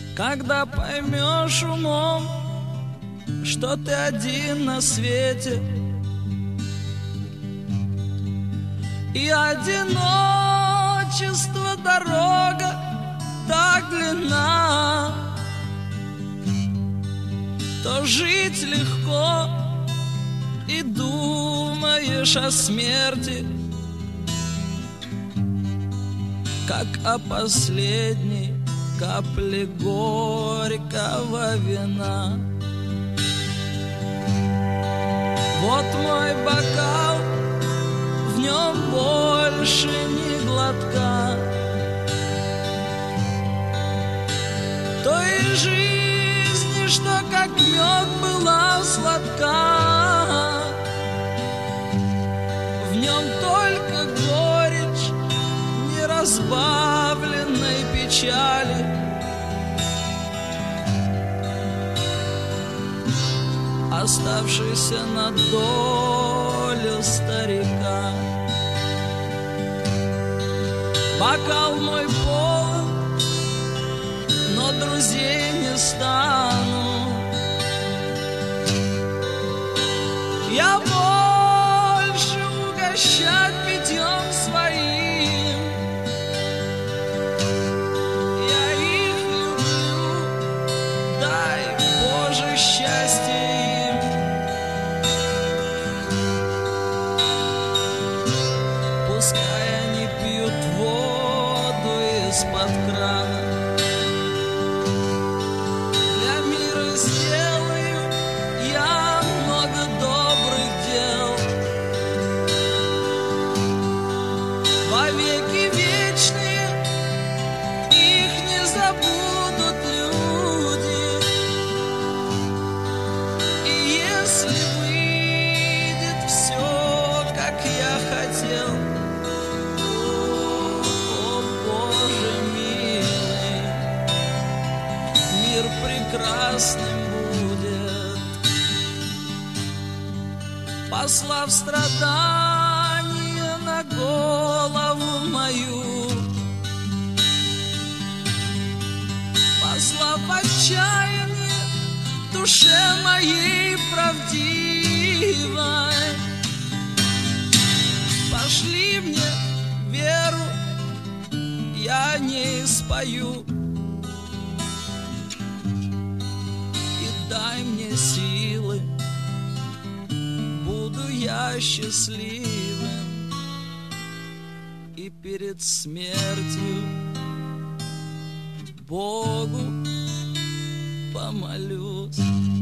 Когда поймешь умом, что ты один на свете, и одиночество дорога так длинна, то жить легко, и думаешь о смерти, как о последней капле горького вина. Вот мой бокал, в нем больше ни глотка той жизни, что как мед была сладка. В нем только горечь неразбавленной печали, оставшийся на долю старика. Бокал мой полон, но друзей не стану. Я больше угощать питьем своим. Я их люблю, дай Боже счастье им. Пускай они пьют воду из-под крана. Для мира сделаю я много добрых дел. Вовеки вечные их не забудут люди. И если выйдет все, как я хотел, о Боже милый, мир прекрасным будет, послав страдания на голову мою, послав отчаяние душе моей правдивой. Пошли мне веру, я не спою, и дай мне силы, буду я счастливым, и перед смертью Богу помолюсь.